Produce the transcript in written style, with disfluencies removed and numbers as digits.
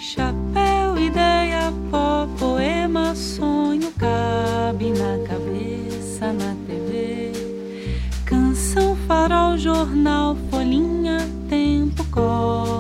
Chapéu, ideia, pó, poema, sonho, cabe na cabeça, na TV. Canção, farol, jornal, folhinha, tempo, cor.